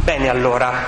Bene, allora,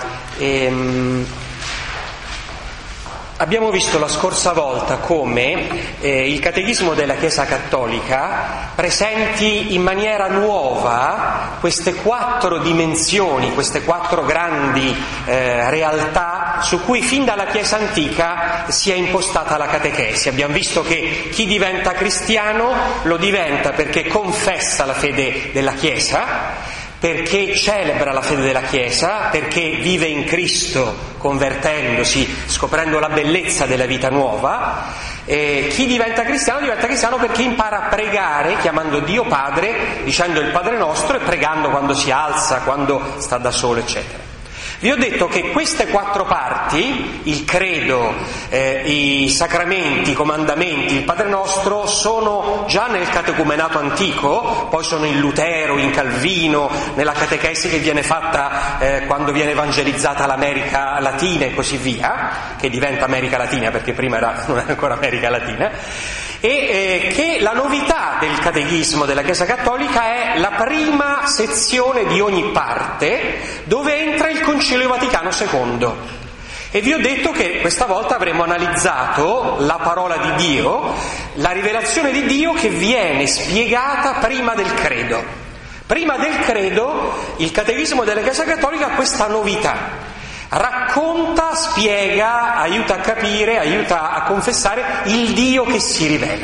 abbiamo visto la scorsa volta come il Catechismo della Chiesa Cattolica presenti in maniera nuova queste 4 dimensioni, queste 4 grandi realtà su cui fin dalla Chiesa antica si è impostata la catechesi. Abbiamo visto che chi diventa cristiano lo diventa perché confessa la fede della Chiesa, perché celebra la fede della Chiesa, perché vive in Cristo convertendosi, scoprendo la bellezza della vita nuova. Chi diventa cristiano perché impara a pregare chiamando Dio Padre, dicendo il Padre Nostro e pregando quando si alza, quando sta da solo, eccetera. Vi ho detto che queste 4 parti, il credo, i sacramenti, i comandamenti, il Padre Nostro, sono già nel catecumenato antico, poi sono in Lutero, in Calvino, nella catechesi che viene fatta quando viene evangelizzata l'America Latina e così via, che diventa America Latina perché prima non era ancora America Latina, e che la novità del Catechismo della Chiesa Cattolica è la prima sezione di ogni parte dove entra il Concilio Vaticano II. E vi ho detto che questa volta avremo analizzato la parola di Dio, la rivelazione di Dio che viene spiegata prima del credo. Prima del credo il Catechismo della Chiesa Cattolica ha questa novità. Racconta, spiega, aiuta a capire, aiuta a confessare il Dio che si rivela.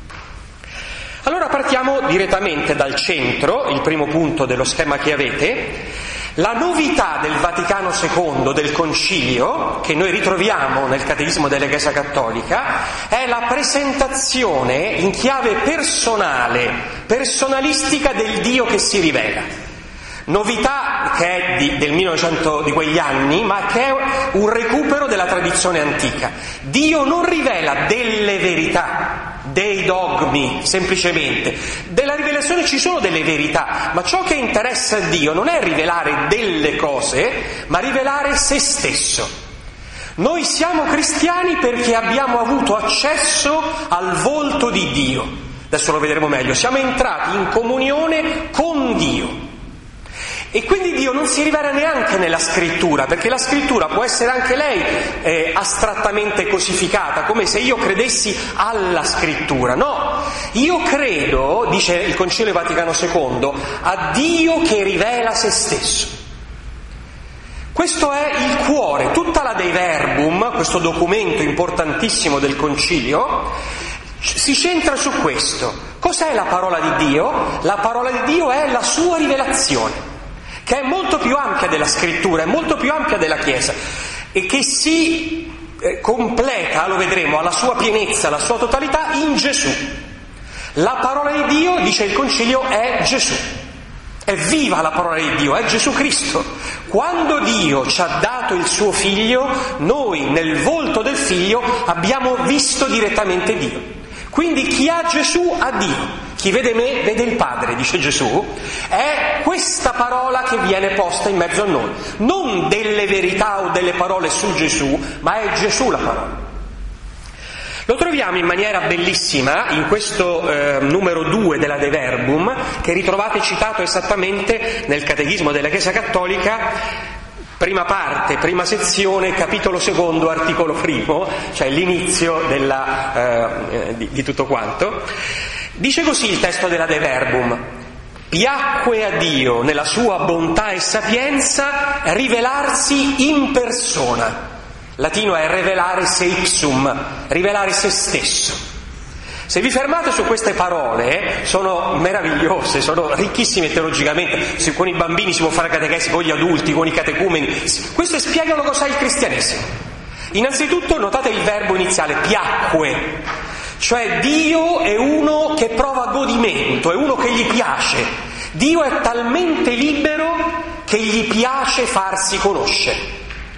Allora partiamo direttamente dal centro, il primo punto dello schema che avete. La novità del Vaticano II, del Concilio, che noi ritroviamo nel Catechismo della Chiesa Cattolica, è la presentazione in chiave personale, personalistica del Dio che si rivela. Novità che è del 1900, di quegli anni, ma che è un recupero della tradizione antica. Dio non rivela delle verità, dei dogmi, semplicemente. Della rivelazione ci sono delle verità, ma ciò che interessa a Dio non è rivelare delle cose, ma rivelare se stesso. Noi siamo cristiani perché abbiamo avuto accesso al volto di Dio. Adesso lo vedremo meglio. Siamo entrati in comunione con Dio. E quindi Dio non si rivela neanche nella scrittura, perché la scrittura può essere anche lei astrattamente cosificata, come se io credessi alla scrittura. No, io credo, dice il Concilio Vaticano II, a Dio che rivela se stesso. Questo è il cuore, tutta la Dei Verbum, questo documento importantissimo del Concilio, si centra su questo. Cos'è la parola di Dio? La parola di Dio è la sua rivelazione, che è molto più ampia della scrittura, è molto più ampia della Chiesa e che si completa, lo vedremo, alla sua pienezza, alla sua totalità in Gesù. La parola di Dio, dice il Concilio, è Gesù. È viva la parola di Dio, è Gesù Cristo. Quando Dio ci ha dato il suo Figlio, noi nel volto del Figlio abbiamo visto direttamente Dio. Quindi chi ha Gesù ha Dio. Chi vede me vede il Padre, dice Gesù. È questa parola che viene posta in mezzo a noi. Non delle verità o delle parole su Gesù, ma è Gesù la parola. Lo troviamo in maniera bellissima in questo numero 2 della De Verbum, che ritrovate citato esattamente nel Catechismo della Chiesa Cattolica, prima parte, prima sezione, capitolo 2, articolo 1, cioè l'inizio di tutto quanto. Dice così il testo della De Verbum: piacque a Dio nella sua bontà e sapienza rivelarsi in persona. Latino è revelare se ipsum, rivelare se stesso. Se vi fermate su queste parole, sono meravigliose, sono ricchissime teologicamente. Con i bambini si può fare catechesi, con gli adulti, con i catecumeni. Queste spiegano cos'è il cristianesimo. Innanzitutto notate il verbo iniziale, piacque. Cioè Dio è uno che prova godimento, è uno che gli piace. Dio è talmente libero che gli piace farsi conoscere.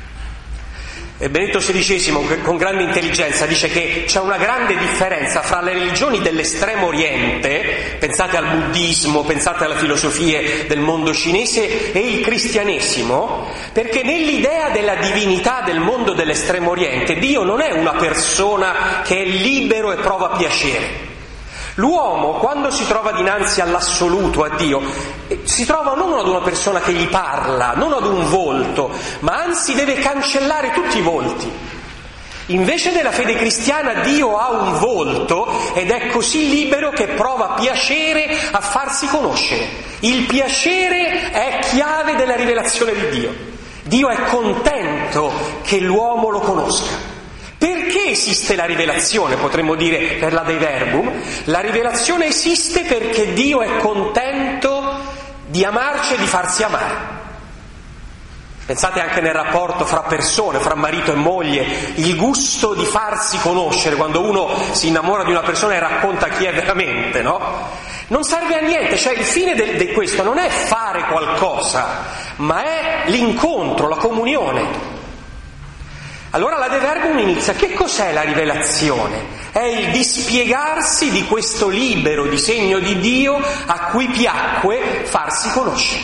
E Benedetto XVI, con grande intelligenza, dice che c'è una grande differenza fra le religioni dell'estremo oriente, pensate al buddismo, pensate alle filosofie del mondo cinese, e il cristianesimo, perché nell'idea della divinità del mondo dell'estremo oriente Dio non è una persona che è libero e prova piacere. L'uomo, quando si trova dinanzi all'assoluto, a Dio, si trova non ad una persona che gli parla, non ad un volto, ma anzi deve cancellare tutti i volti. Invece della fede cristiana Dio ha un volto ed è così libero che prova piacere a farsi conoscere. Il piacere è chiave della rivelazione di Dio. Dio è contento che l'uomo lo conosca. Perché esiste la rivelazione? Potremmo dire per la Dei Verbum. La rivelazione esiste perché Dio è contento di amarci e di farsi amare. Pensate anche nel rapporto fra persone, fra marito e moglie, il gusto di farsi conoscere, quando uno si innamora di una persona e racconta chi è veramente, no? Non serve a niente, cioè il fine di questo non è fare qualcosa, ma è l'incontro, la comunione. Allora la De Verbum inizia. Che cos'è la rivelazione? È il dispiegarsi di questo libero disegno di Dio a cui piacque farsi conoscere.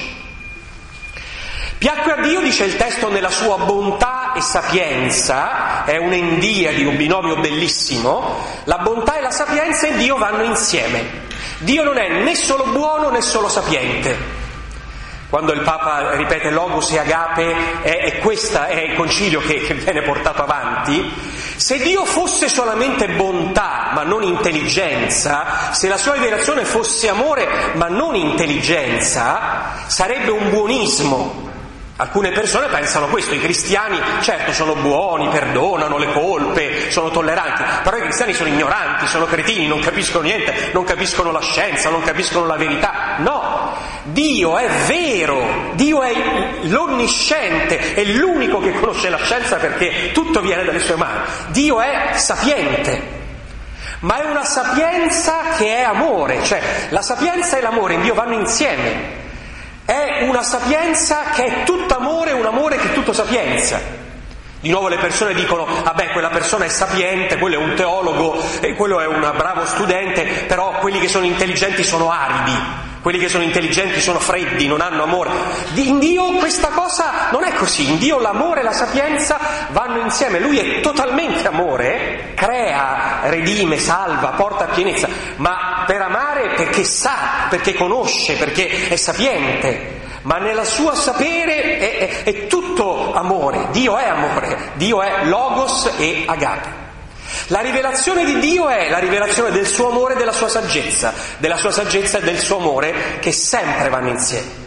Piacque a Dio, dice il testo, nella sua bontà e sapienza, è un'endiadi, un binomio bellissimo, la bontà e la sapienza in Dio vanno insieme. Dio non è né solo buono né solo sapiente. Quando il Papa ripete Logos e Agape, questo è il concilio che viene portato avanti. Se Dio fosse solamente bontà ma non intelligenza, se la sua rivelazione fosse amore ma non intelligenza, sarebbe un buonismo. Alcune persone pensano questo, i cristiani certo sono buoni, perdonano le colpe, sono tolleranti, però i cristiani sono ignoranti, sono cretini, non capiscono niente, non capiscono la scienza, non capiscono la verità. No, Dio è vero, Dio è l'onnisciente, è l'unico che conosce la scienza perché tutto viene dalle sue mani. Dio è sapiente, ma è una sapienza che è amore, cioè la sapienza e l'amore in Dio vanno insieme. È una sapienza che è tutto amore, un amore che è tutto sapienza. Di nuovo le persone dicono, vabbè, quella persona è sapiente, quello è un teologo, quello è un bravo studente, però quelli che sono intelligenti sono aridi, quelli che sono intelligenti sono freddi, non hanno amore. In Dio questa cosa non è così, in Dio l'amore e la sapienza vanno insieme. Lui è totalmente amore, crea, redime, salva, porta a pienezza, ma per amare perché sa, perché conosce, perché è sapiente. Ma nella sua sapere è tutto amore, Dio è Logos e Agape. La rivelazione di Dio è la rivelazione del suo amore e della sua saggezza e del suo amore che sempre vanno insieme.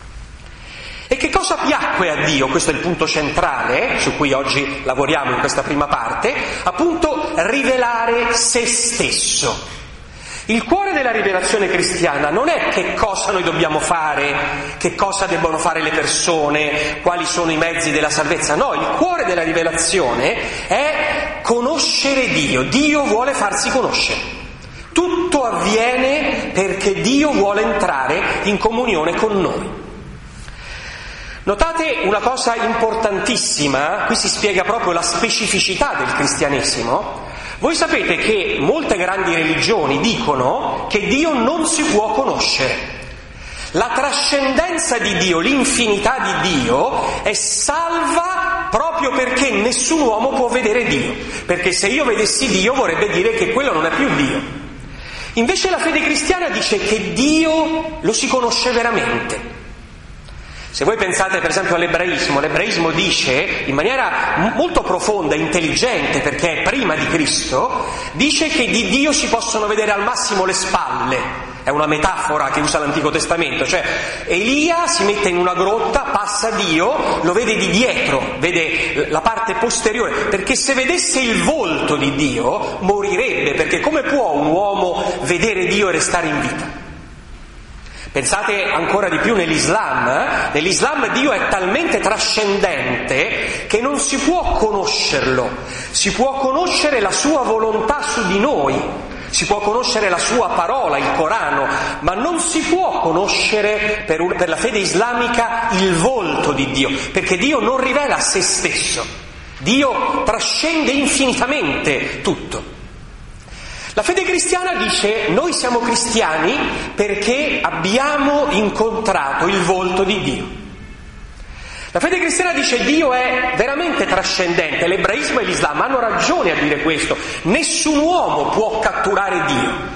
E che cosa piacque a Dio? Questo è il punto centrale su cui oggi lavoriamo in questa prima parte, appunto rivelare se stesso. Il cuore della rivelazione cristiana non è che cosa noi dobbiamo fare, che cosa debbono fare le persone, quali sono i mezzi della salvezza. No, il cuore della rivelazione è conoscere Dio. Dio vuole farsi conoscere. Tutto avviene perché Dio vuole entrare in comunione con noi. Notate una cosa importantissima, qui si spiega proprio la specificità del cristianesimo. Voi sapete che molte grandi religioni dicono che Dio non si può conoscere. La trascendenza di Dio, l'infinità di Dio è salva proprio perché nessun uomo può vedere Dio. Perché se io vedessi Dio vorrebbe dire che quello non è più Dio. Invece la fede cristiana dice che Dio lo si conosce veramente. Se voi pensate per esempio all'ebraismo, l'ebraismo dice in maniera molto profonda e intelligente, perché è prima di Cristo, dice che di Dio si possono vedere al massimo le spalle. È una metafora che usa l'Antico Testamento, cioè Elia si mette in una grotta, passa Dio, lo vede di dietro, vede la parte posteriore, perché se vedesse il volto di Dio morirebbe, perché come può un uomo vedere Dio e restare in vita? Pensate ancora di più nell'Islam. Nell'Islam Dio è talmente trascendente che non si può conoscerlo, si può conoscere la sua volontà su di noi, si può conoscere la sua parola, il Corano, ma non si può conoscere per la fede islamica il volto di Dio, perché Dio non rivela se stesso, Dio trascende infinitamente tutto. La fede cristiana dice: noi siamo cristiani perché abbiamo incontrato il volto di Dio. La fede cristiana dice: Dio è veramente trascendente. L'ebraismo e l'Islam hanno ragione a dire questo. Nessun uomo può catturare Dio,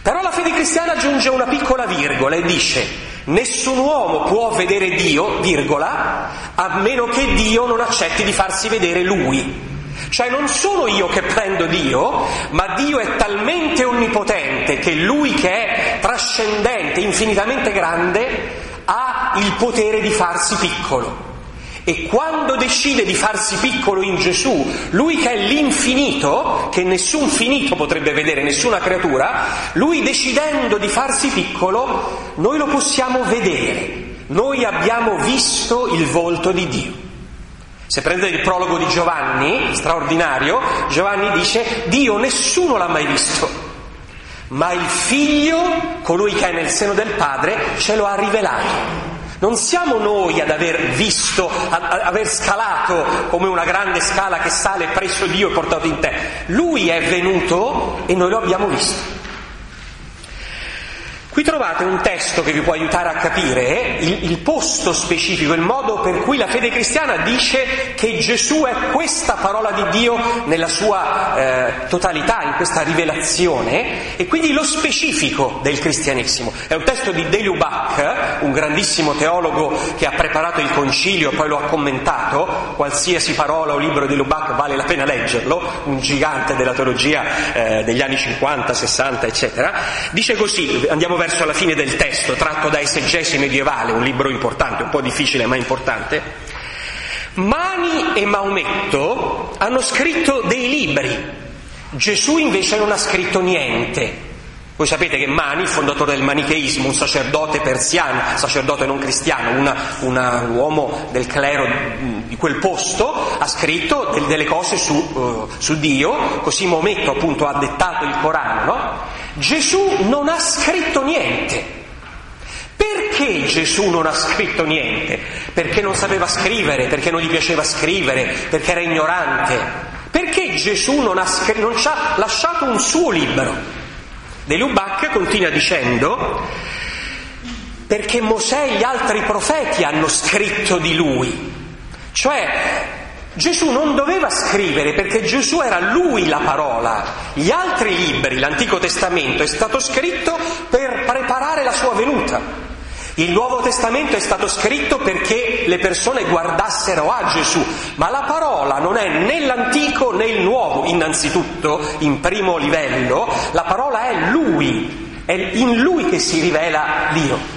Però la fede cristiana aggiunge una piccola virgola e dice: nessun uomo può vedere Dio, virgola, a meno che Dio non accetti di farsi vedere Lui. Cioè non sono io che prendo Dio, ma Dio è talmente onnipotente che Lui, che è trascendente, infinitamente grande, ha il potere di farsi piccolo. E quando decide di farsi piccolo in Gesù, Lui che è l'infinito, che nessun finito potrebbe vedere, nessuna creatura, Lui decidendo di farsi piccolo, noi lo possiamo vedere. Noi abbiamo visto il volto di Dio. Se prendete il prologo di Giovanni, straordinario, Giovanni dice: Dio nessuno l'ha mai visto, ma il Figlio, colui che è nel seno del Padre, ce lo ha rivelato. Non siamo noi ad aver visto, ad aver scalato come una grande scala che sale presso Dio e portato in te. Lui è venuto e noi lo abbiamo visto. Qui trovate un testo che vi può aiutare a capire il posto specifico, il modo per cui la fede cristiana dice che Gesù è questa parola di Dio nella sua totalità, in questa rivelazione, e quindi lo specifico del cristianesimo. È un testo di De Lubac, un grandissimo teologo che ha preparato il concilio e poi lo ha commentato. Qualsiasi parola o libro di Lubac vale la pena leggerlo, un gigante della teologia degli anni 50, 60, eccetera. Dice così, andiamo verso la fine del testo, tratto da Esegesi medievale, un libro importante, un po' difficile ma importante. Mani e Maometto hanno scritto dei libri, Gesù invece non ha scritto niente. Voi sapete che Mani, il fondatore del manicheismo, un sacerdote persiano, sacerdote non cristiano, un uomo del clero di quel posto, ha scritto delle cose su Dio, così Maometto appunto ha dettato il Corano, no? Gesù non ha scritto niente. Perché Gesù non ha scritto niente? Perché non sapeva scrivere, perché non gli piaceva scrivere, perché era ignorante. Perché Gesù non ci ha lasciato un suo libro? De Lubac continua dicendo: perché Mosè e gli altri profeti hanno scritto di lui. Cioè Gesù non doveva scrivere, perché Gesù era lui la parola. Gli altri libri, l'Antico Testamento, è stato scritto per preparare la sua venuta. Il Nuovo Testamento è stato scritto perché le persone guardassero a Gesù, ma la parola non è né l'Antico né il Nuovo. Innanzitutto, in primo livello, la parola è Lui, è in Lui che si rivela Dio.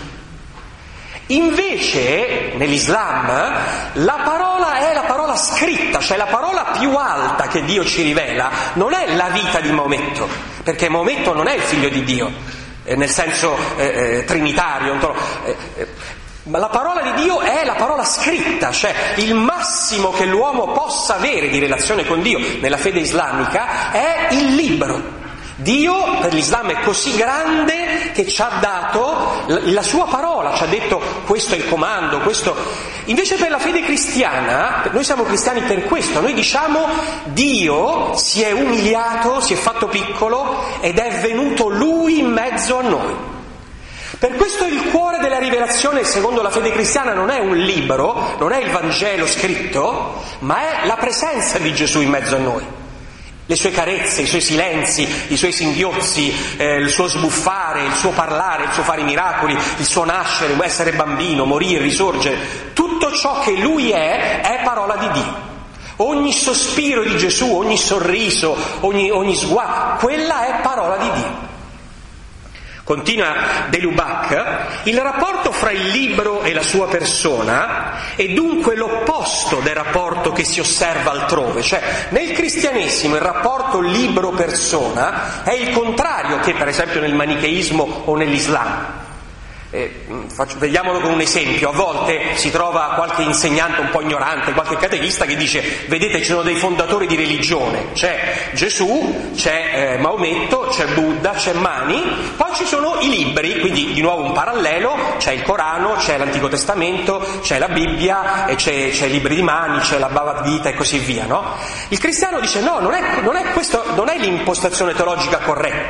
Invece, nell'Islam, la parola è la parola scritta, cioè la parola più alta che Dio ci rivela non è la vita di Maometto, perché Maometto non è il figlio di Dio, nel senso trinitario, ma la parola di Dio è la parola scritta, cioè il massimo che l'uomo possa avere di relazione con Dio nella fede islamica è il libro. Dio per l'Islam è così grande che ci ha dato la sua parola, ci ha detto questo è il comando, questo. Invece per la fede cristiana, noi siamo cristiani per questo, noi diciamo Dio si è umiliato, si è fatto piccolo ed è venuto Lui in mezzo a noi. Per questo il cuore della rivelazione, secondo la fede cristiana, non è un libro, non è il Vangelo scritto, ma è la presenza di Gesù in mezzo a noi. Le sue carezze, i suoi silenzi, i suoi singhiozzi, il suo sbuffare, il suo parlare, il suo fare i miracoli, il suo nascere, essere bambino, morire, risorgere, tutto ciò che Lui è parola di Dio. Ogni sospiro di Gesù, ogni sorriso, ogni sguardo, quella è parola di Dio. Continua De Lubac, il rapporto fra il libro e la sua persona è dunque l'opposto del rapporto che si osserva altrove, cioè nel cristianesimo il rapporto libro-persona è il contrario che per esempio nel manicheismo o nell'Islam. Vediamolo con un esempio. A volte si trova qualche insegnante un po' ignorante, qualche catechista che dice vedete ci sono dei fondatori di religione, c'è Gesù, c'è Maometto, c'è Buddha, c'è Mani, poi ci sono i libri, quindi di nuovo un parallelo, c'è il Corano, c'è l'Antico Testamento, c'è la Bibbia, c'è i libri di Mani, c'è la Bhagavad Gita e così via, no? Il cristiano dice no, non è questo, non è l'impostazione teologica corretta.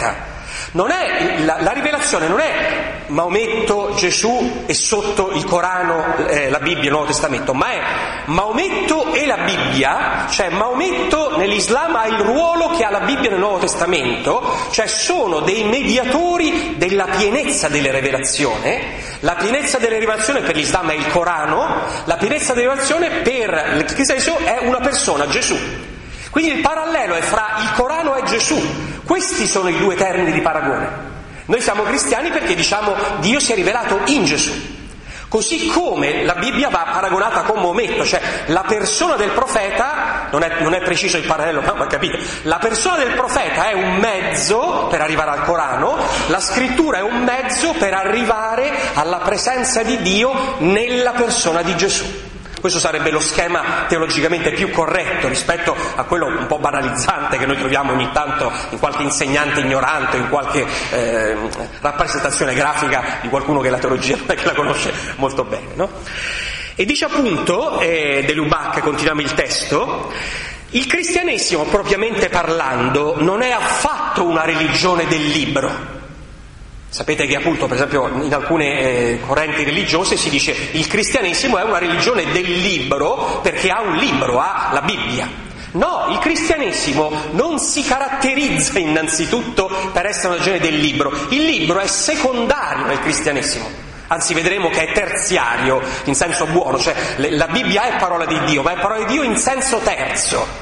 La rivelazione non è Maometto, Gesù e sotto il Corano, la Bibbia, il Nuovo Testamento, ma è Maometto e la Bibbia, cioè Maometto nell'Islam ha il ruolo che ha la Bibbia nel Nuovo Testamento, cioè sono dei mediatori della pienezza della rivelazione. La pienezza della rivelazione per l'Islam è il Corano, la pienezza della rivelazione per il cristianesimo è una persona, Gesù. Quindi il parallelo è fra il Corano e Gesù. Questi sono i due termini di paragone. Noi siamo cristiani perché diciamo Dio si è rivelato in Gesù. Così come la Bibbia va paragonata con Maometto, cioè la persona del profeta, non è preciso il parallelo, ma capite, la persona del profeta è un mezzo per arrivare al Corano, la scrittura è un mezzo per arrivare alla presenza di Dio nella persona di Gesù. Questo sarebbe lo schema teologicamente più corretto rispetto a quello un po' banalizzante che noi troviamo ogni tanto in qualche insegnante ignorante, in qualche rappresentazione grafica di qualcuno che la teologia non è che la conosce molto bene, no? E dice appunto, De Lubac, continuiamo il testo, il cristianesimo propriamente parlando non è affatto una religione del libro. Sapete che appunto, per esempio, in alcune correnti religiose si dice il cristianesimo è una religione del libro perché ha un libro, ha la Bibbia. No, il cristianesimo non si caratterizza innanzitutto per essere una religione del libro. Il libro è secondario nel cristianesimo. Anzi, vedremo che è terziario in senso buono, cioè la Bibbia è parola di Dio, ma è parola di Dio in senso terzo.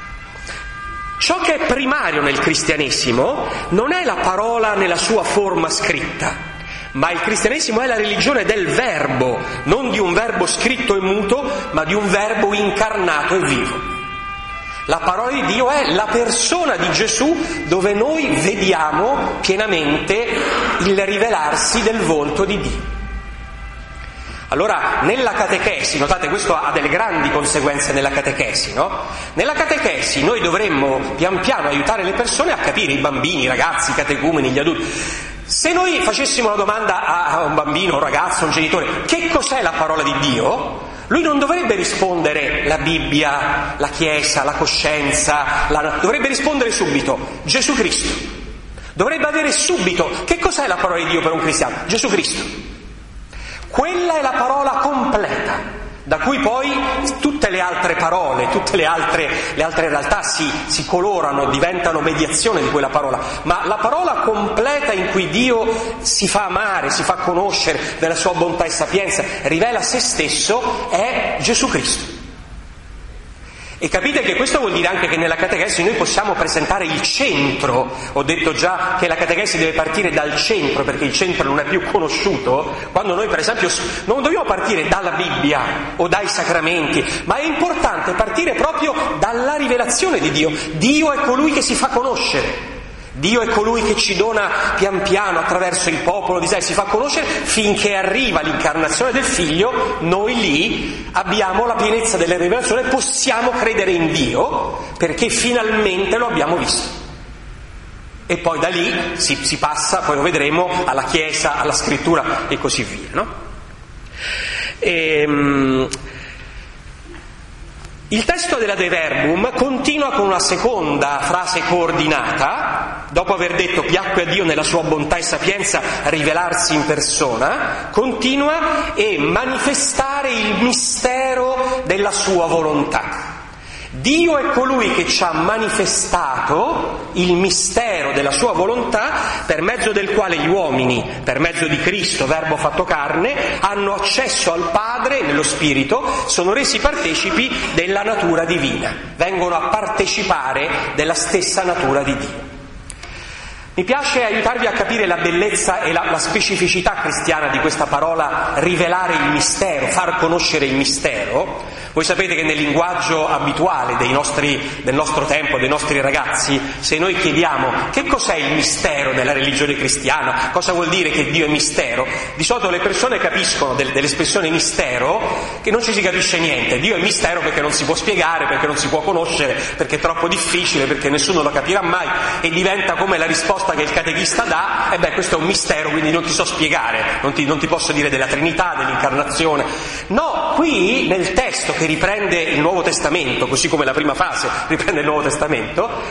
Ciò che è primario nel cristianesimo non è la parola nella sua forma scritta, ma il cristianesimo è la religione del verbo, non di un verbo scritto e muto, ma di un verbo incarnato e vivo. La parola di Dio è la persona di Gesù dove noi vediamo pienamente il rivelarsi del volto di Dio. Allora, nella catechesi, notate questo ha delle grandi conseguenze nella catechesi, no? Nella catechesi noi dovremmo pian piano aiutare le persone a capire, i bambini, i ragazzi, i catecumeni, gli adulti. Se noi facessimo una domanda a un bambino, un ragazzo, un genitore, che cos'è la parola di Dio? Lui non dovrebbe rispondere la Bibbia, la Chiesa, la coscienza, dovrebbe rispondere subito Gesù Cristo. Dovrebbe avere subito, che cos'è la parola di Dio per un cristiano? Gesù Cristo. Quella è la parola completa, da cui poi tutte le altre parole, tutte le altre realtà si colorano, diventano mediazione di quella parola. Ma la parola completa in cui Dio si fa amare, si fa conoscere della sua bontà e sapienza, rivela se stesso, è Gesù Cristo. E capite che questo vuol dire anche che nella catechesi noi possiamo presentare il centro. Ho detto già che la catechesi deve partire dal centro perché il centro non è più conosciuto. Quando noi per esempio non dobbiamo partire dalla Bibbia o dai sacramenti, ma è importante partire proprio dalla rivelazione di Dio. Dio è colui che si fa conoscere. Dio è colui che ci dona pian piano attraverso il popolo di Israele, si fa conoscere finché arriva l'incarnazione del Figlio. Noi lì abbiamo la pienezza della rivelazione, possiamo credere in Dio perché finalmente lo abbiamo visto. E poi da lì si passa, poi lo vedremo, alla Chiesa, alla Scrittura e così via, no? Il testo della De Verbum continua con una seconda frase coordinata, dopo aver detto piacque a Dio nella sua bontà e sapienza rivelarsi in persona, continua e manifestare il mistero della sua volontà. Dio è colui che ci ha manifestato il mistero della sua volontà per mezzo del quale gli uomini, per mezzo di Cristo, Verbo fatto carne, hanno accesso al Padre nello Spirito, sono resi partecipi della natura divina, vengono a partecipare della stessa natura di Dio. Mi piace aiutarvi a capire la bellezza e la specificità cristiana di questa parola rivelare il mistero, far conoscere il mistero. Voi sapete che nel linguaggio abituale del nostro tempo, dei nostri ragazzi, se noi chiediamo che cos'è il mistero della religione cristiana, cosa vuol dire che Dio è mistero, di solito le persone capiscono dell'espressione mistero che non ci si capisce niente. Dio è mistero perché non si può spiegare, perché non si può conoscere, perché è troppo difficile, perché nessuno lo capirà mai, e diventa come la risposta che il catechista dà: questo è un mistero, quindi non ti so spiegare, non ti posso dire della Trinità, dell'incarnazione. No, qui nel testo che riprende il Nuovo Testamento, così come la prima fase riprende il Nuovo Testamento,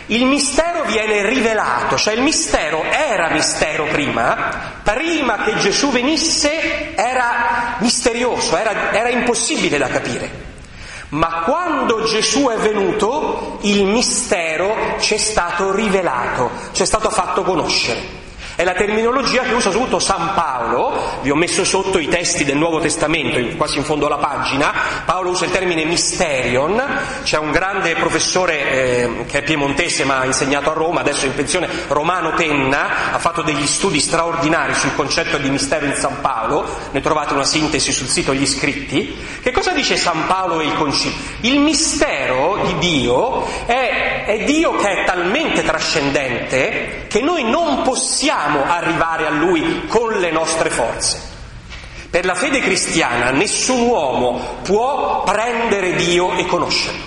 il mistero viene rivelato, cioè il mistero era mistero prima che Gesù venisse era misterioso, era impossibile da capire. Ma quando Gesù è venuto, il mistero ci è stato rivelato, ci è stato fatto conoscere. È la terminologia che usa soprattutto San Paolo, vi ho messo sotto i testi del Nuovo Testamento, quasi in fondo alla pagina. Paolo usa il termine mysterion, c'è un grande professore che è piemontese ma ha insegnato a Roma, adesso è in pensione, Romano Penna, ha fatto degli studi straordinari sul concetto di mistero in San Paolo, ne trovate una sintesi sul sito Gli Scritti. Che cosa dice San Paolo e il Concilio? Il mistero di Dio è Dio che è talmente trascendente che noi non possiamo arrivare a Lui con le nostre forze. Per la fede cristiana nessun uomo può prendere Dio e conoscerlo.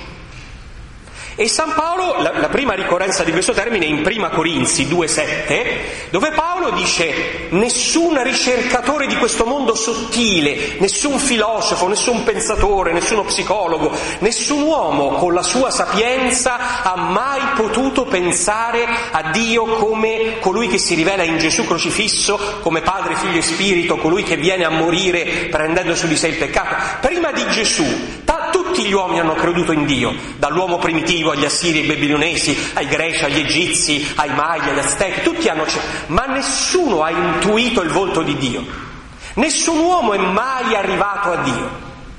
E San Paolo, la prima ricorrenza di questo termine è in Prima Corinzi 2,7, dove Paolo dice: nessun ricercatore di questo mondo sottile, nessun filosofo, nessun pensatore, nessuno psicologo, nessun uomo con la sua sapienza ha mai potuto pensare a Dio come colui che si rivela in Gesù crocifisso, come Padre, Figlio e Spirito, colui che viene a morire prendendo su di sé il peccato. Prima di Gesù tutti gli uomini hanno creduto in Dio, dall'uomo primitivo agli assiri, ai babilonesi, ai greci, agli egizi, ai Maya, agli aztechi, tutti hanno, ma nessuno ha intuito il volto di Dio, nessun uomo è mai arrivato a Dio.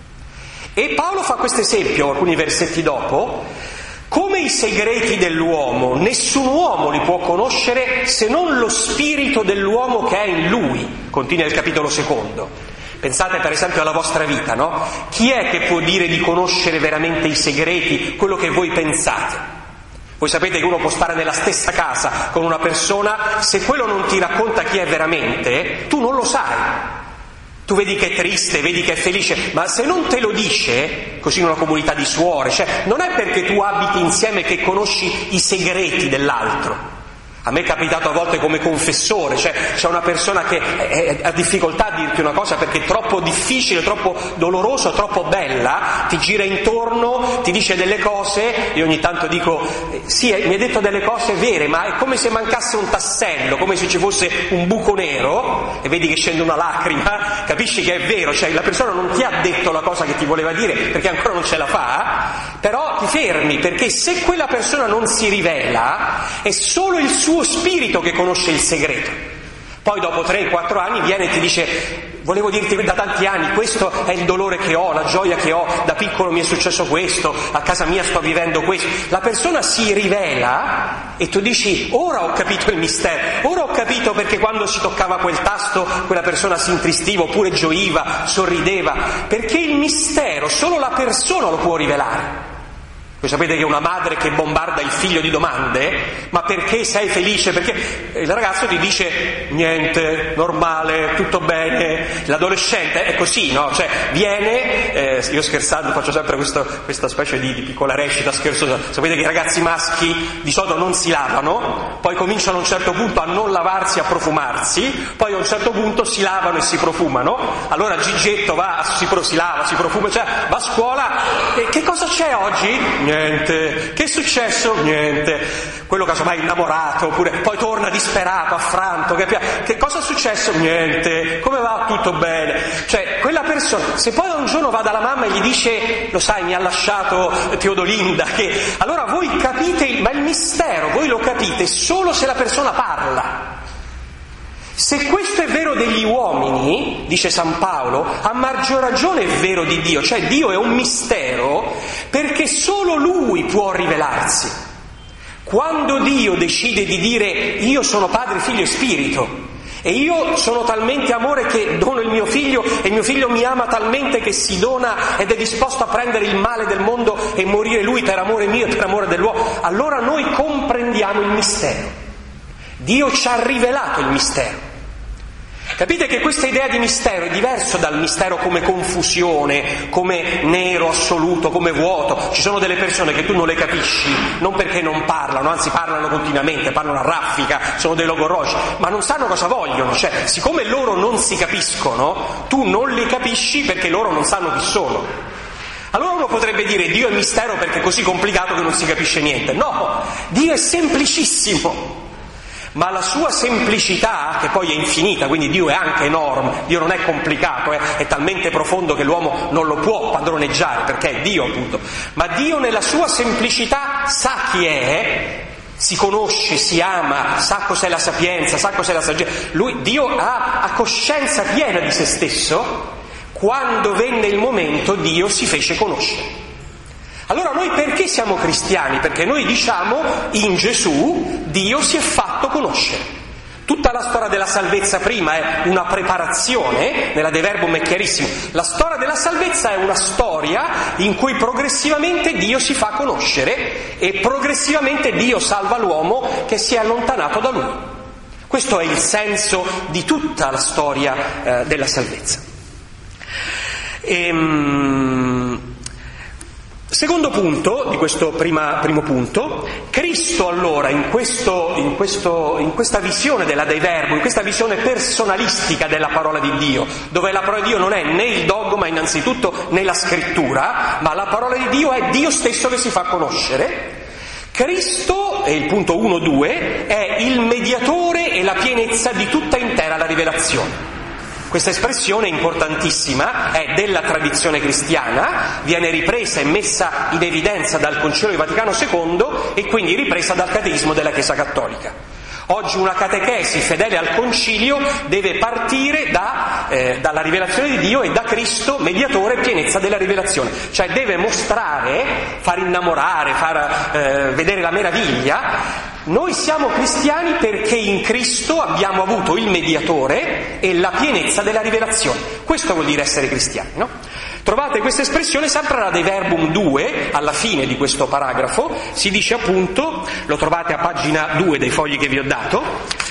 E Paolo fa questo esempio alcuni versetti dopo: come i segreti dell'uomo nessun uomo li può conoscere se non lo spirito dell'uomo che è in lui, continua il capitolo 2. Pensate per esempio alla vostra vita, no? Chi è che può dire di conoscere veramente i segreti, quello che voi pensate? Voi sapete che uno può stare nella stessa casa con una persona, se quello non ti racconta chi è veramente, tu non lo sai. Tu vedi che è triste, vedi che è felice, ma se non te lo dice, così in una comunità di suore, cioè non è perché tu abiti insieme che conosci i segreti dell'altro. A me è capitato a volte come confessore, cioè c'è una persona che ha difficoltà a dirti una cosa perché è troppo difficile, troppo doloroso, troppo bella, ti gira intorno, ti dice delle cose, io ogni tanto dico sì, mi ha detto delle cose vere, ma è come se mancasse un tassello, come se ci fosse un buco nero, e vedi che scende una lacrima, capisci che è vero, cioè la persona non ti ha detto la cosa che ti voleva dire perché ancora non ce la fa, però ti fermi, perché se quella persona non si rivela è solo il suo spirito che conosce il segreto. Poi dopo 3-4 anni viene e ti dice: volevo dirti da tanti anni, questo è il dolore che ho, la gioia che ho, da piccolo mi è successo questo, a casa mia sto vivendo questo. La persona si rivela e tu dici: ora ho capito il mistero, ora ho capito perché quando si toccava quel tasto quella persona si intristiva oppure gioiva, sorrideva, perché il mistero solo la persona lo può rivelare. Voi sapete che una madre che bombarda il figlio di domande: ma perché sei felice? Perché il ragazzo ti dice niente, normale, tutto bene. L'adolescente è così, no? Cioè viene, io scherzando faccio sempre questa specie di piccola recita scherzosa. Sapete che i ragazzi maschi di solito non si lavano, poi cominciano a un certo punto a non lavarsi, a profumarsi, poi a un certo punto si lavano e si profumano. Allora Gigetto si lava, si profuma, cioè va a scuola e che cosa c'è oggi? Niente. Che è successo? Niente. Quello casomai innamorato, oppure poi torna disperato, affranto. Che cosa è successo? Niente. Come va? Tutto bene. Cioè, quella persona, se poi un giorno va dalla mamma e gli dice: lo sai, mi ha lasciato Teodolinda, allora voi capite, ma il mistero voi lo capite solo se la persona parla. Se questo è vero degli uomini, dice San Paolo, a maggior ragione è vero di Dio, cioè Dio è un mistero perché solo Lui può rivelarsi. Quando Dio decide di dire: io sono Padre, Figlio e Spirito, e io sono talmente amore che dono il mio figlio, e il mio figlio mi ama talmente che si dona ed è disposto a prendere il male del mondo e morire Lui per amore mio e per amore dell'uomo, allora noi comprendiamo il mistero. Dio ci ha rivelato il mistero. Capite che questa idea di mistero è diverso dal mistero come confusione, come nero assoluto, come vuoto. Ci sono delle persone che tu non le capisci, non perché non parlano, anzi parlano continuamente, parlano a raffica, sono dei logorroci, ma non sanno cosa vogliono. Cioè, siccome loro non si capiscono, tu non li capisci perché loro non sanno chi sono. Allora uno potrebbe dire Dio è mistero perché è così complicato che non si capisce niente. No, Dio è semplicissimo, ma la sua semplicità, che poi è infinita, quindi Dio è anche enorme, Dio non è complicato, è talmente profondo che l'uomo non lo può padroneggiare perché è Dio appunto, ma Dio nella sua semplicità sa chi è, si conosce, si ama, sa cos'è la sapienza, sa cos'è la saggezza. Dio ha coscienza piena di se stesso. Quando venne il momento, Dio si fece conoscere. Allora noi perché siamo cristiani? Perché noi diciamo in Gesù Dio si è fatto conoscere. Tutta la storia della salvezza prima è una preparazione, nella De Verbum è chiarissimo, la storia della salvezza è una storia in cui progressivamente Dio si fa conoscere e progressivamente Dio salva l'uomo che si è allontanato da Lui. Questo è il senso di tutta la storia della salvezza. Secondo punto di questo primo punto, Cristo allora in questa visione della Dei Verbum, in questa visione personalistica della parola di Dio, dove la parola di Dio non è né il dogma innanzitutto né la scrittura, ma la parola di Dio è Dio stesso che si fa conoscere. Cristo, è il punto 1-2, è il mediatore e la pienezza di tutta intera la rivelazione. Questa espressione è importantissima, è della tradizione cristiana, viene ripresa e messa in evidenza dal Concilio di Vaticano II e quindi ripresa dal Catechismo della Chiesa Cattolica. Oggi una catechesi fedele al Concilio deve partire dalla rivelazione di Dio e da Cristo, mediatore e pienezza della rivelazione, cioè deve mostrare, far innamorare, far vedere la meraviglia. Noi siamo cristiani perché in Cristo abbiamo avuto il mediatore e la pienezza della rivelazione. Questo vuol dire essere cristiani, no? Trovate questa espressione sempre alla De Verbum 2, alla fine di questo paragrafo, si dice appunto, lo trovate a pagina 2 dei fogli che vi ho dato,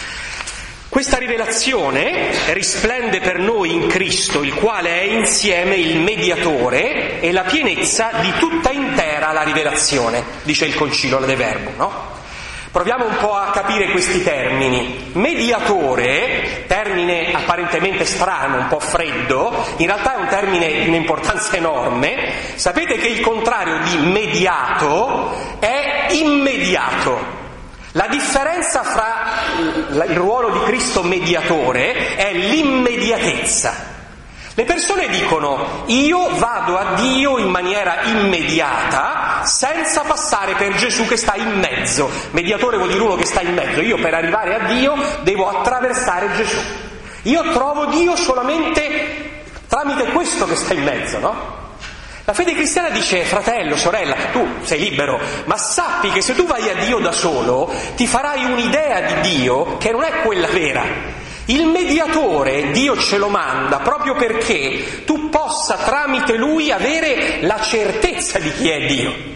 questa rivelazione risplende per noi in Cristo, il quale è insieme il mediatore e la pienezza di tutta intera la rivelazione, dice il Concilio De Verbum, no? Proviamo un po' a capire questi termini. Mediatore, termine apparentemente strano, un po' freddo, in realtà è un termine di un'importanza enorme. Sapete che il contrario di mediato è immediato. La differenza fra il ruolo di Cristo mediatore è l'immediatezza. Le persone dicono, io vado a Dio in maniera immediata, senza passare per Gesù che sta in mezzo. Mediatore vuol dire uno che sta in mezzo. Io per arrivare a Dio devo attraversare Gesù. Io trovo Dio solamente tramite questo che sta in mezzo, no? La fede cristiana dice, fratello, sorella, tu sei libero, ma sappi che se tu vai a Dio da solo, ti farai un'idea di Dio che non è quella vera. Il mediatore Dio ce lo manda proprio perché tu possa tramite lui avere la certezza di chi è Dio.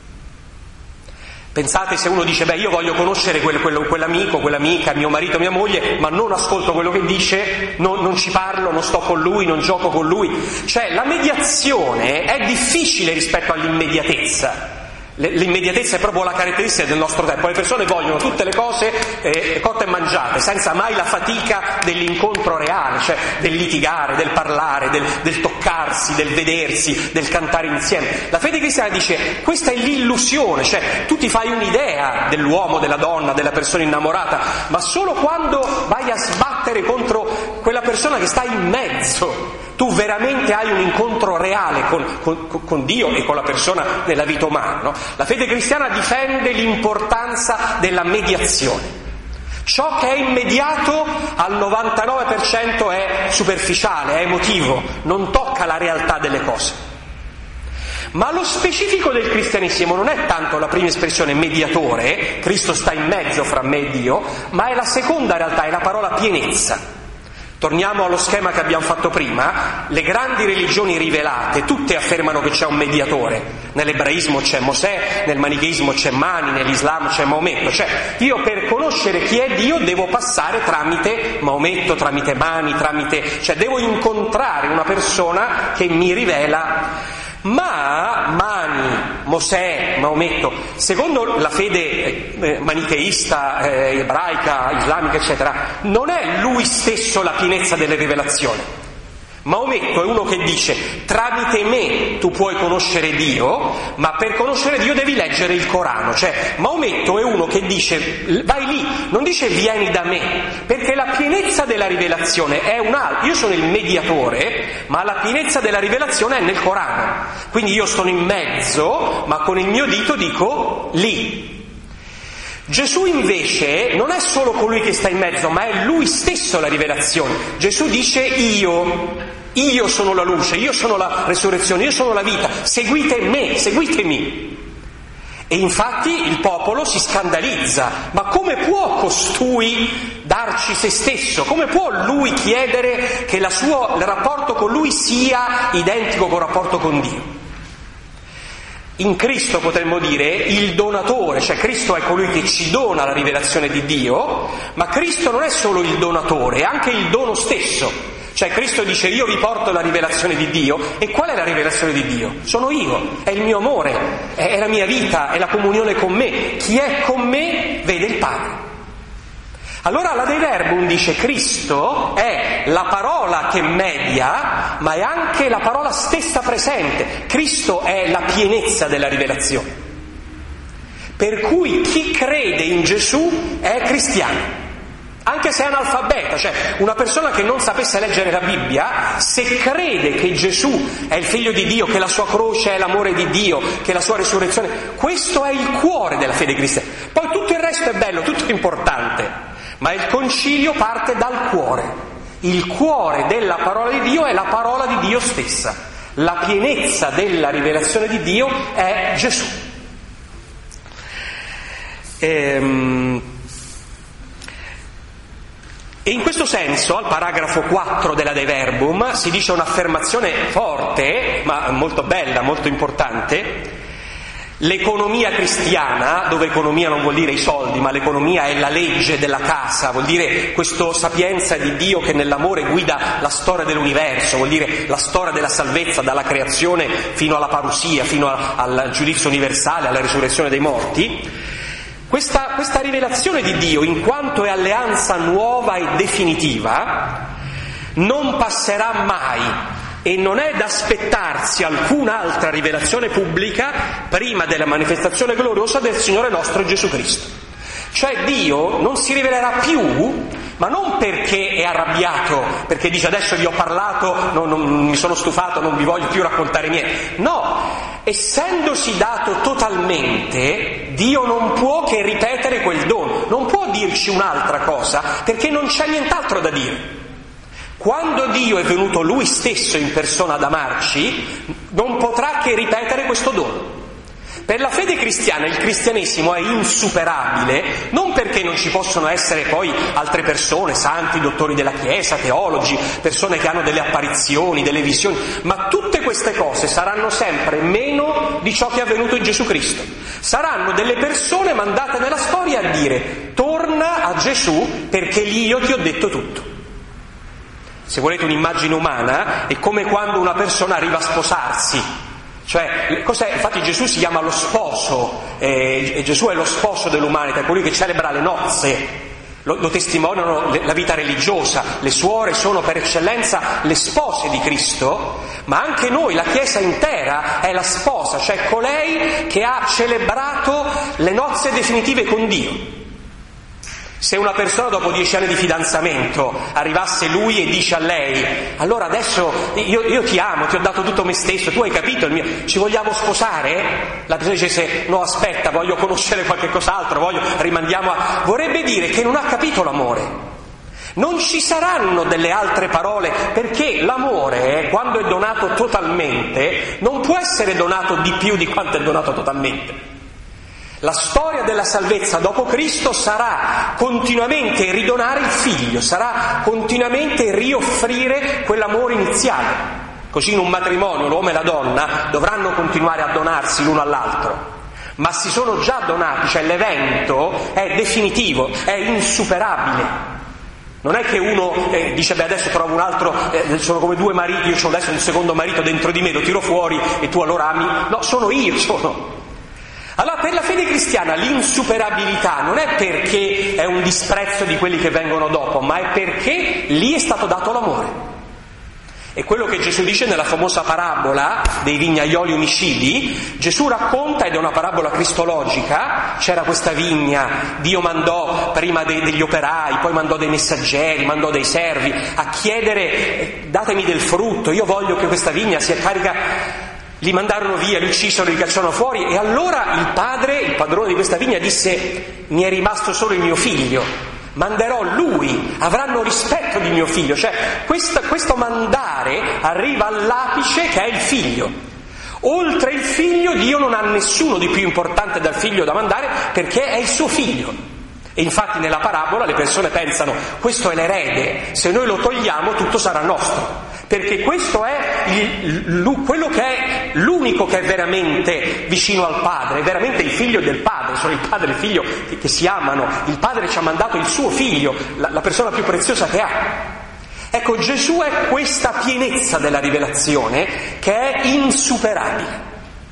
Pensate se uno dice, io voglio conoscere quell'amico, quell'amica, mio marito, mia moglie, ma non ascolto quello che dice, non ci parlo, non sto con lui, non gioco con lui. Cioè la mediazione è difficile rispetto all'immediatezza. L'immediatezza è proprio la caratteristica del nostro tempo. Le persone vogliono tutte le cose cotte e mangiate, senza mai la fatica dell'incontro reale, cioè del litigare, del parlare, del toccarsi, del vedersi, del cantare insieme. La fede cristiana dice, questa è l'illusione, cioè tu ti fai un'idea dell'uomo, della donna, della persona innamorata, ma solo quando vai a sbattere contro quella persona che sta in mezzo. Tu veramente hai un incontro reale con Dio e con la persona nella vita umana, no? La fede cristiana difende l'importanza della mediazione. Ciò che è immediato al 99% è superficiale, è emotivo, non tocca la realtà delle cose. Ma lo specifico del cristianesimo non è tanto la prima espressione mediatore, Cristo sta in mezzo fra me e Dio, ma è la seconda realtà, è la parola pienezza. Torniamo allo schema che abbiamo fatto prima, le grandi religioni rivelate, tutte affermano che c'è un mediatore. Nell'ebraismo c'è Mosè, nel manicheismo c'è Mani, nell'Islam c'è Maometto. Cioè, io per conoscere chi è Dio devo passare tramite Maometto, tramite Mani, cioè devo incontrare una persona che mi rivela. Ma Mani, Mosè, Maometto, secondo la fede manicheista, ebraica, islamica, eccetera, non è lui stesso la pienezza delle rivelazioni, Maometto è uno che dice: tramite me tu puoi conoscere Dio, ma per conoscere Dio devi leggere il Corano. Cioè, Maometto è uno che dice: vai lì, non dice vieni da me, perché la pienezza della rivelazione è un'altra. Io sono il mediatore, ma la pienezza della rivelazione è nel Corano. Quindi io sono in mezzo, ma con il mio dito dico lì. Gesù invece non è solo colui che sta in mezzo, ma è lui stesso la rivelazione. Gesù dice: io sono la luce, io sono la resurrezione, io sono la vita, seguite me, seguitemi. E infatti il popolo si scandalizza: ma come può costui darci se stesso? Come può lui chiedere che il rapporto con lui sia identico col rapporto con Dio? In Cristo potremmo dire il donatore, cioè Cristo è colui che ci dona la rivelazione di Dio, ma Cristo non è solo il donatore, è anche il dono stesso. Cioè Cristo dice: io vi porto la rivelazione di Dio. E qual è la rivelazione di Dio? Sono io, è il mio amore, è la mia vita, è la comunione con me. Chi è con me vede il Padre. Allora la Dei Verbum dice: Cristo è la parola che media, ma è anche la parola stessa presente. Cristo è la pienezza della rivelazione. Per cui chi crede in Gesù è cristiano, anche se è analfabeta, cioè una persona che non sapesse leggere la Bibbia, se crede che Gesù è il Figlio di Dio, che la sua croce è l'amore di Dio, che la sua risurrezione, questo è il cuore della fede cristiana. Poi tutto il resto è bello, tutto è importante. Ma il concilio parte dal cuore. Il cuore della parola di Dio è la parola di Dio stessa. La pienezza della rivelazione di Dio è Gesù. E in questo senso, al paragrafo 4 della Dei Verbum, si dice un'affermazione forte, ma molto bella, molto importante. L'economia cristiana, dove economia non vuol dire i soldi, ma l'economia è la legge della casa, vuol dire questa sapienza di Dio che nell'amore guida la storia dell'universo, vuol dire la storia della salvezza dalla creazione fino alla parusia, fino al giudizio universale, alla risurrezione dei morti. Questa rivelazione di Dio, in quanto è alleanza nuova e definitiva, non passerà mai. E non è da aspettarsi alcun'altra rivelazione pubblica prima della manifestazione gloriosa del Signore nostro Gesù Cristo. Cioè Dio non si rivelerà più, ma non perché è arrabbiato, perché dice adesso vi ho parlato, non mi sono stufato, non vi voglio più raccontare niente. No, essendosi dato totalmente, Dio non può che ripetere quel dono, non può dirci un'altra cosa, perché non c'è nient'altro da dire. Quando Dio è venuto Lui stesso in persona ad amarci, non potrà che ripetere questo dono. Per la fede cristiana il cristianesimo è insuperabile, non perché non ci possono essere poi altre persone, santi, dottori della Chiesa, teologi, persone che hanno delle apparizioni, delle visioni, ma tutte queste cose saranno sempre meno di ciò che è avvenuto in Gesù Cristo. Saranno delle persone mandate nella storia a dire: torna a Gesù perché lì io ti ho detto tutto. Se volete un'immagine umana, è come quando una persona arriva a sposarsi. Cioè, cos'è? Infatti Gesù si chiama lo sposo, Gesù è lo sposo dell'umanità, è colui che celebra le nozze, lo testimoniano la vita religiosa. Le suore sono per eccellenza le spose di Cristo, ma anche noi, la Chiesa intera, è la sposa, cioè colei che ha celebrato le nozze definitive con Dio. Se una persona dopo 10 anni di fidanzamento arrivasse lui e dice a lei: allora adesso io ti amo, ti ho dato tutto me stesso, tu hai capito il mio, ci vogliamo sposare? La persona dice: no, aspetta, voglio conoscere qualche cos'altro, rimandiamo a... Vorrebbe dire che non ha capito l'amore. Non ci saranno delle altre parole, perché l'amore, quando è donato totalmente, non può essere donato di più di quanto è donato totalmente. La storia della salvezza dopo Cristo sarà continuamente ridonare il figlio, sarà continuamente rioffrire quell'amore iniziale. Così in un matrimonio l'uomo e la donna dovranno continuare a donarsi l'uno all'altro, ma si sono già donati, cioè l'evento è definitivo, è insuperabile. Non è che uno dice: beh, adesso trovo un altro, sono come due mariti, io ho adesso un secondo marito dentro di me, lo tiro fuori e tu allora ami. No, sono io. Allora, per la fede cristiana l'insuperabilità non è perché è un disprezzo di quelli che vengono dopo, ma è perché lì è stato dato l'amore. E quello che Gesù dice nella famosa parabola dei vignaioli omicidi, Gesù racconta, ed è una parabola cristologica, c'era questa vigna, Dio mandò prima degli operai, poi mandò dei messaggeri, mandò dei servi a chiedere datemi del frutto, io voglio che questa vigna sia carica. Li mandarono via, li uccisero, li cacciarono fuori, e allora il padrone di questa vigna disse: mi è rimasto solo il mio figlio. Manderò lui, avranno rispetto di mio figlio. Cioè questo mandare arriva all'apice che è il figlio. Oltre il figlio Dio non ha nessuno di più importante dal figlio da mandare, perché è il suo figlio. E infatti nella parabola le persone pensano: questo è l'erede, se noi lo togliamo tutto sarà nostro, perché questo è quello che è l'unico che è veramente vicino al Padre, è veramente il figlio del Padre, sono il Padre e il figlio che si amano, il Padre ci ha mandato il suo figlio, la persona più preziosa che ha. Ecco, Gesù è questa pienezza della rivelazione che è insuperabile.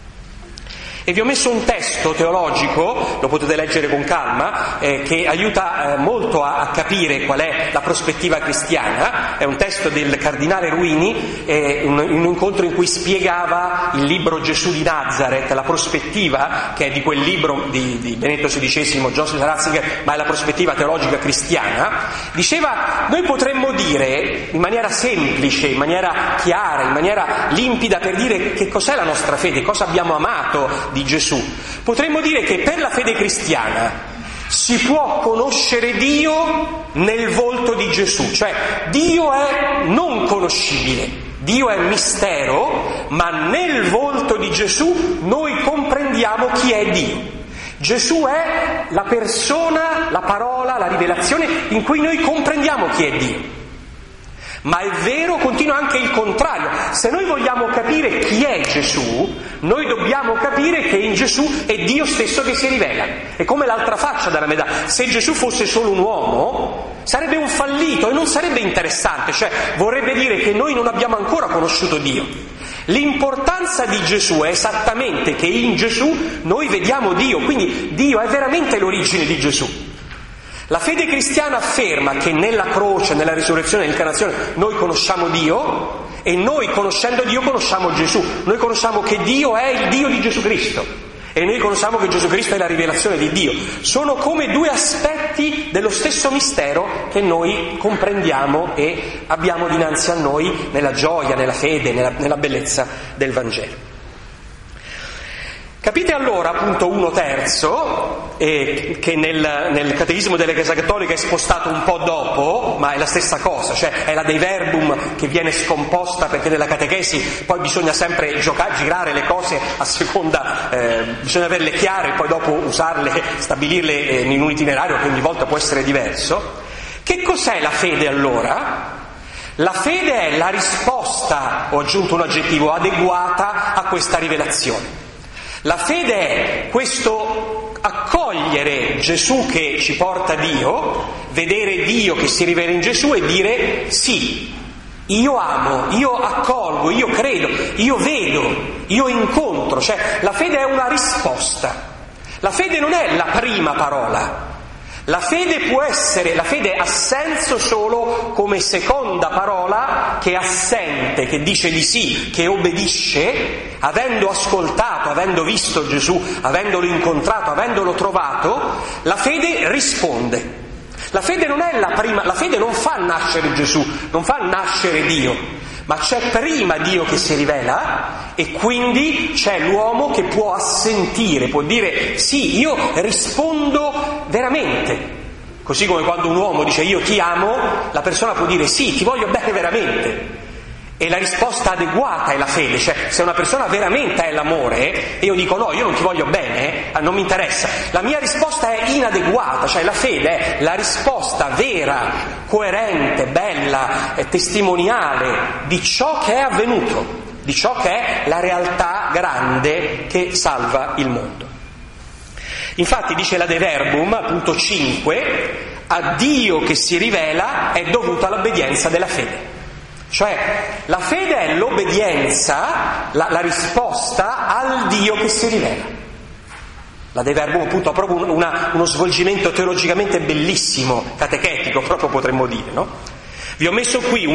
E vi ho messo un testo teologico, lo potete leggere con calma, che aiuta molto a capire qual è la prospettiva cristiana. È un testo del cardinale Ruini, un incontro in cui spiegava il libro Gesù di Nazareth, la prospettiva che è di quel libro di Benedetto XVI, Joseph Ratzinger, ma è la prospettiva teologica cristiana. Diceva: noi potremmo dire in maniera semplice, in maniera chiara, in maniera limpida, per dire che cos'è la nostra fede, cosa abbiamo amato di Gesù. Potremmo dire che per la fede cristiana si può conoscere Dio nel volto di Gesù, cioè Dio è non conoscibile, Dio è mistero, ma nel volto di Gesù noi comprendiamo chi è Dio. Gesù è la persona, la parola, la rivelazione in cui noi comprendiamo chi è Dio. Ma è vero, continua anche il contrario. Se noi vogliamo capire chi è Gesù, noi dobbiamo capire che in Gesù è Dio stesso che si rivela. È come l'altra faccia della medaglia. Se Gesù fosse solo un uomo, sarebbe un fallito e non sarebbe interessante. Cioè, vorrebbe dire che noi non abbiamo ancora conosciuto Dio. L'importanza di Gesù è esattamente che in Gesù noi vediamo Dio, quindi Dio è veramente l'origine di Gesù. La fede cristiana afferma che nella croce, nella risurrezione e nell'incarnazione noi conosciamo Dio, e noi conoscendo Dio conosciamo Gesù. Noi conosciamo che Dio è il Dio di Gesù Cristo e noi conosciamo che Gesù Cristo è la rivelazione di Dio. Sono come due aspetti dello stesso mistero che noi comprendiamo e abbiamo dinanzi a noi nella gioia, nella fede, nella bellezza del Vangelo. Capite allora, punto 1/3, che nel Catechismo della Chiesa Cattolica è spostato un po' dopo, ma è la stessa cosa, cioè è la Dei Verbum che viene scomposta, perché nella catechesi poi bisogna sempre girare le cose a seconda, bisogna averle chiare e poi dopo usarle, stabilirle in un itinerario che ogni volta può essere diverso. Che cos'è la fede allora? La fede è la risposta, ho aggiunto un aggettivo, adeguata a questa rivelazione. La fede è questo accogliere Gesù che ci porta Dio, vedere Dio che si rivela in Gesù e dire sì, io amo, io accolgo, io credo, io vedo, io incontro. Cioè la fede è una risposta. La fede non è la prima parola. La fede ha senso solo come seconda parola che assente, che dice di sì, che obbedisce, avendo ascoltato, avendo visto Gesù, avendolo incontrato, avendolo trovato, la fede risponde. La fede non è la prima, la fede non fa nascere Gesù, non fa nascere Dio, ma c'è prima Dio che si rivela e quindi c'è l'uomo che può assentire, può dire sì, io rispondo veramente. Così come quando un uomo dice io ti amo, la persona può dire sì, ti voglio bene veramente. E la risposta adeguata è la fede, cioè se una persona veramente è l'amore e io dico no, io non ti voglio bene, non mi interessa, la mia risposta è inadeguata, cioè la fede è la risposta vera, coerente, bella, testimoniale di ciò che è avvenuto, di ciò che è la realtà grande che salva il mondo. Infatti dice la De Verbum, punto 5, a Dio che si rivela è dovuta l'obbedienza della fede. Cioè la fede è l'obbedienza, la risposta al Dio che si rivela. La De Verbum appunto ha proprio uno svolgimento teologicamente bellissimo, catechetico proprio potremmo dire, no? Vi ho messo qui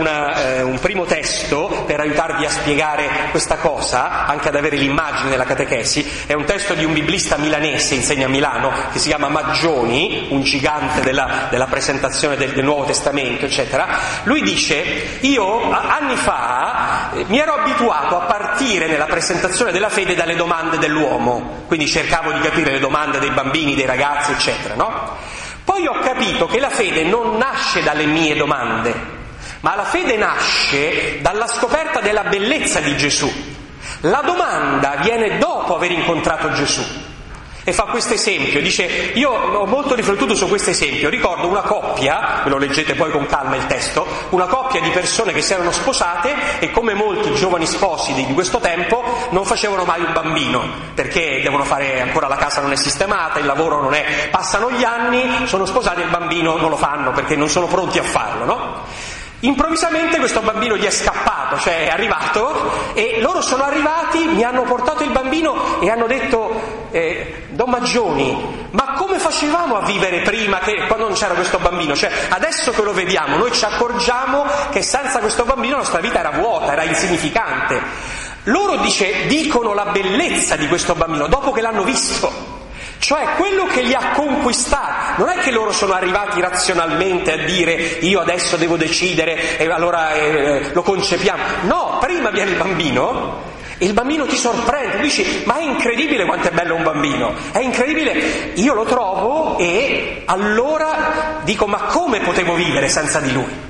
un primo testo per aiutarvi a spiegare questa cosa, anche ad avere l'immagine della catechesi. È un testo di un biblista milanese, insegna a Milano, che si chiama Maggioni, un gigante della presentazione del Nuovo Testamento, eccetera. Lui dice: io anni fa mi ero abituato a partire nella presentazione della fede dalle domande dell'uomo, quindi cercavo di capire le domande dei bambini, dei ragazzi, eccetera, no? Poi ho capito che la fede non nasce dalle mie domande, ma la fede nasce dalla scoperta della bellezza di Gesù. La domanda viene dopo aver incontrato Gesù. E fa questo esempio, dice: io ho molto riflettuto su questo esempio, ricordo una coppia, ve lo leggete poi con calma il testo, una coppia di persone che si erano sposate e, come molti giovani sposi di questo tempo, non facevano mai un bambino, perché devono fare, ancora la casa non è sistemata, il lavoro non è, passano gli anni, sono sposati e il bambino non lo fanno perché non sono pronti a farlo, no? Improvvisamente questo bambino gli è scappato, cioè è arrivato, e loro sono arrivati, mi hanno portato il bambino e hanno detto: Don Maggioni, ma come facevamo a vivere prima, quando non c'era questo bambino? Cioè, adesso che lo vediamo noi ci accorgiamo che senza questo bambino la nostra vita era vuota, era insignificante. Loro dicono la bellezza di questo bambino dopo che l'hanno visto. Cioè quello che li ha conquistati. Non è che loro sono arrivati razionalmente a dire: io adesso devo decidere e allora lo concepiamo. No, prima viene il bambino e il bambino ti sorprende, dici: ma è incredibile quanto è bello un bambino, è incredibile, io lo trovo, e allora dico: ma come potevo vivere senza di lui?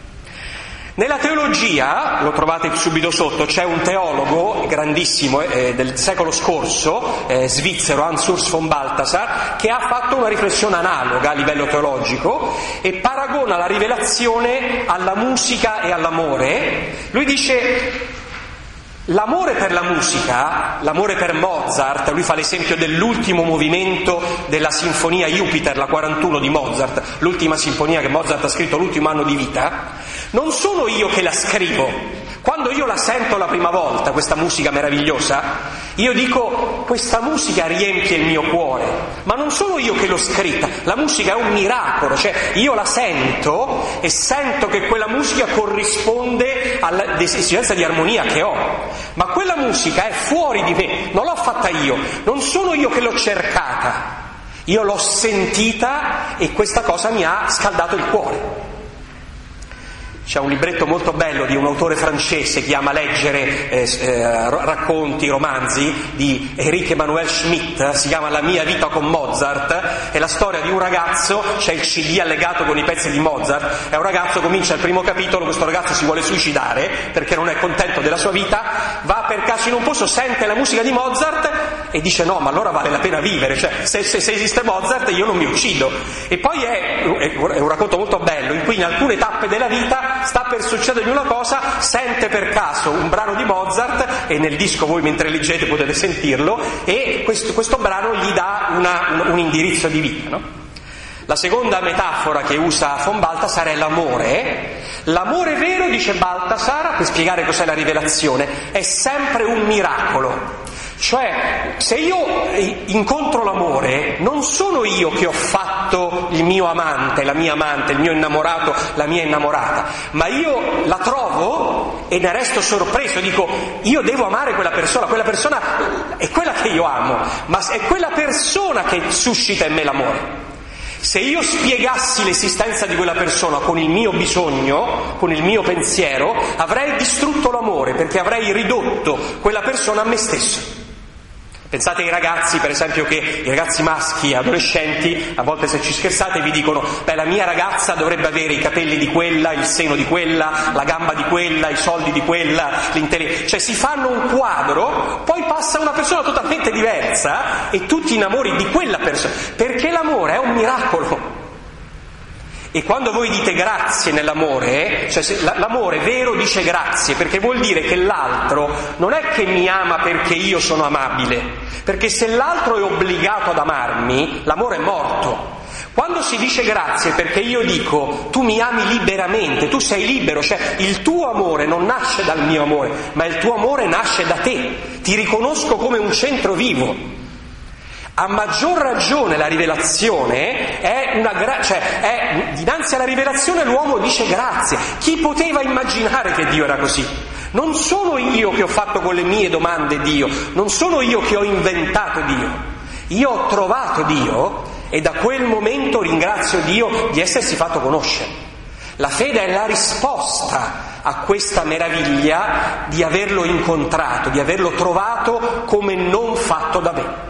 Nella teologia, lo trovate subito sotto, c'è un teologo grandissimo del secolo scorso, svizzero, Hans-Urs von Balthasar, che ha fatto una riflessione analoga a livello teologico e paragona la rivelazione alla musica e all'amore. Lui dice: l'amore per la musica, l'amore per Mozart, lui fa l'esempio dell'ultimo movimento della sinfonia Jupiter, la 41 di Mozart, l'ultima sinfonia che Mozart ha scritto l'ultimo anno di vita. Non sono io che la scrivo. Quando io la sento la prima volta, questa musica meravigliosa, io dico: questa musica riempie il mio cuore, ma non sono io che l'ho scritta, la musica è un miracolo, cioè io la sento e sento che quella musica corrisponde all'esigenza di armonia che ho, ma quella musica è fuori di me, non l'ho fatta io, non sono io che l'ho cercata, io l'ho sentita e questa cosa mi ha scaldato il cuore. C'è un libretto molto bello di un autore francese che ama leggere racconti, romanzi, di Éric Emmanuel Schmitt, si chiama La mia vita con Mozart, è la storia di un ragazzo, c'è il CD allegato con i pezzi di Mozart, è un ragazzo, comincia il primo capitolo, questo ragazzo si vuole suicidare perché non è contento della sua vita, va per caso in un posto, sente la musica di Mozart e dice: no, ma allora vale la pena vivere, cioè se esiste Mozart io non mi uccido. E poi è un racconto molto bello in cui in alcune tappe della vita sta per succedergli una cosa, sente per caso un brano di Mozart, e nel disco voi mentre leggete potete sentirlo, e questo brano gli dà un indirizzo di vita, no? La seconda metafora che usa von Balthasar è l'amore. L'amore vero, dice Balthasar, per spiegare cos'è la rivelazione, è sempre un miracolo. Cioè, se io incontro l'amore, non sono io che ho fatto il mio amante, la mia amante, il mio innamorato, la mia innamorata, ma io la trovo e ne resto sorpreso, dico: io devo amare quella persona è quella che io amo, ma è quella persona che suscita in me l'amore. Se io spiegassi l'esistenza di quella persona con il mio bisogno, con il mio pensiero, avrei distrutto l'amore, perché avrei ridotto quella persona a me stesso. Pensate ai ragazzi, per esempio, che i ragazzi maschi, adolescenti, a volte se ci scherzate vi dicono: beh, la mia ragazza dovrebbe avere i capelli di quella, il seno di quella, la gamba di quella, i soldi di quella, l'intelligenza. Cioè si fanno un quadro, poi passa una persona totalmente diversa e tu ti innamori di quella persona, perché l'amore è un miracolo. E quando voi dite grazie nell'amore, cioè l'amore vero dice grazie, perché vuol dire che l'altro non è che mi ama perché io sono amabile, perché se l'altro è obbligato ad amarmi, l'amore è morto. Quando si dice grazie perché io dico: tu mi ami liberamente, tu sei libero, cioè il tuo amore non nasce dal mio amore, ma il tuo amore nasce da te, ti riconosco come un centro vivo. A maggior ragione la rivelazione è dinanzi alla rivelazione l'uomo dice grazie. Chi poteva immaginare che Dio era così? Non sono io che ho fatto con le mie domande Dio, non sono io che ho inventato Dio. Io ho trovato Dio e da quel momento ringrazio Dio di essersi fatto conoscere. La fede è la risposta a questa meraviglia di averlo incontrato, di averlo trovato come non fatto da me.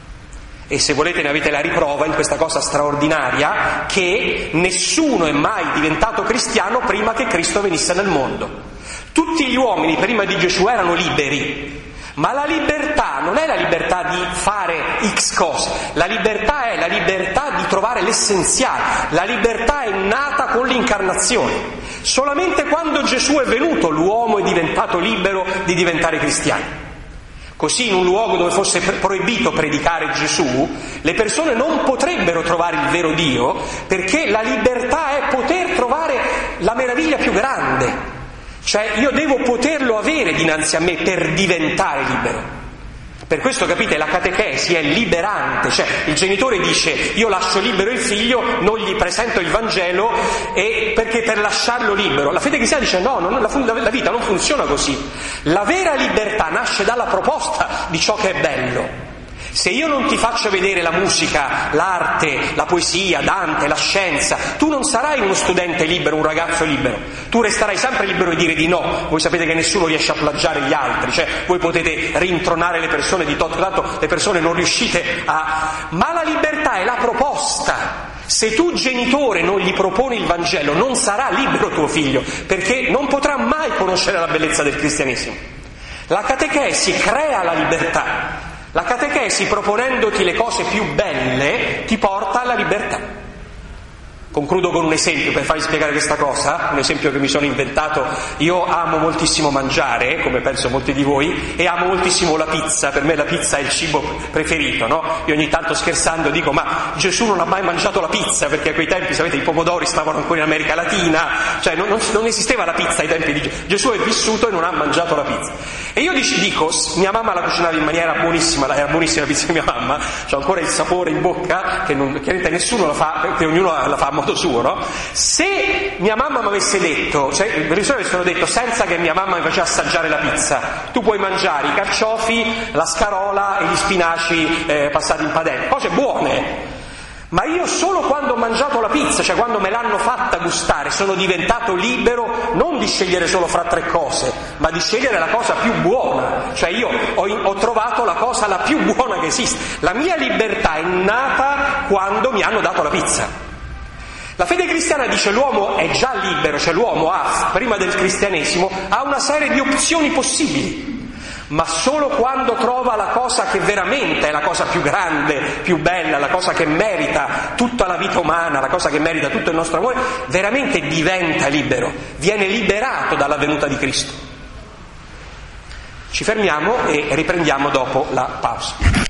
E se volete ne avete la riprova in questa cosa straordinaria, che nessuno è mai diventato cristiano prima che Cristo venisse nel mondo. Tutti gli uomini prima di Gesù erano liberi, ma la libertà non è la libertà di fare X cose, la libertà è la libertà di trovare l'essenziale, la libertà è nata con l'incarnazione. Solamente quando Gesù è venuto l'uomo è diventato libero di diventare cristiano. Così in un luogo dove fosse proibito predicare Gesù, le persone non potrebbero trovare il vero Dio, perché la libertà è poter trovare la meraviglia più grande. Cioè io devo poterlo avere dinanzi a me per diventare libero. Per questo, capite, la catechesi è liberante, cioè il genitore dice io lascio libero il figlio, non gli presento il Vangelo perché per lasciarlo libero. La fede cristiana dice no, la vita non funziona così. La vera libertà nasce dalla proposta di ciò che è bello. Se io non ti faccio vedere la musica, l'arte, la poesia, Dante, la scienza, tu non sarai uno studente libero, un ragazzo libero. Tu resterai sempre libero di dire di no. Voi sapete che nessuno riesce a plagiare gli altri, cioè voi potete rintronare le persone di tot, tanto le persone non riuscite a... Ma la libertà è la proposta. Se tu genitore non gli proponi il Vangelo, non sarà libero tuo figlio, perché non potrà mai conoscere la bellezza del cristianesimo. La catechesi crea la libertà. La catechesi, proponendoti le cose più belle, ti porta alla libertà. Concludo con un esempio per farvi spiegare questa cosa, un esempio che mi sono inventato. Io amo moltissimo mangiare, come penso molti di voi, e amo moltissimo la pizza. Per me la pizza è il cibo preferito, no? Io ogni tanto scherzando dico, ma Gesù non ha mai mangiato la pizza, perché a quei tempi, sapete, i pomodori stavano ancora in America Latina, cioè non esisteva la pizza ai tempi di Gesù. Gesù è vissuto e non ha mangiato la pizza. E io dico, mia mamma la cucinava in maniera buonissima, era buonissima la pizza di mia mamma, c'ho ancora il sapore in bocca, che chiaramente nessuno la fa, perché ognuno la fa a modo suo, no? Se mia mamma mi avesse detto, cioè le persone avessero detto senza che mia mamma mi faceva assaggiare la pizza, tu puoi mangiare i carciofi, la scarola e gli spinaci passati in padella, cose buone, ma io solo quando ho mangiato la pizza, cioè quando me l'hanno fatta gustare, sono diventato libero non di scegliere solo fra tre cose, ma di scegliere la cosa più buona. Cioè io ho trovato la cosa la più buona che esiste. La mia libertà è nata quando mi hanno dato la pizza. La fede cristiana dice l'uomo è già libero, cioè l'uomo prima del cristianesimo, ha una serie di opzioni possibili, ma solo quando trova la cosa che veramente è la cosa più grande, più bella, la cosa che merita tutta la vita umana, la cosa che merita tutto il nostro amore, veramente diventa libero, viene liberato dalla venuta di Cristo. Ci fermiamo e riprendiamo dopo la pausa.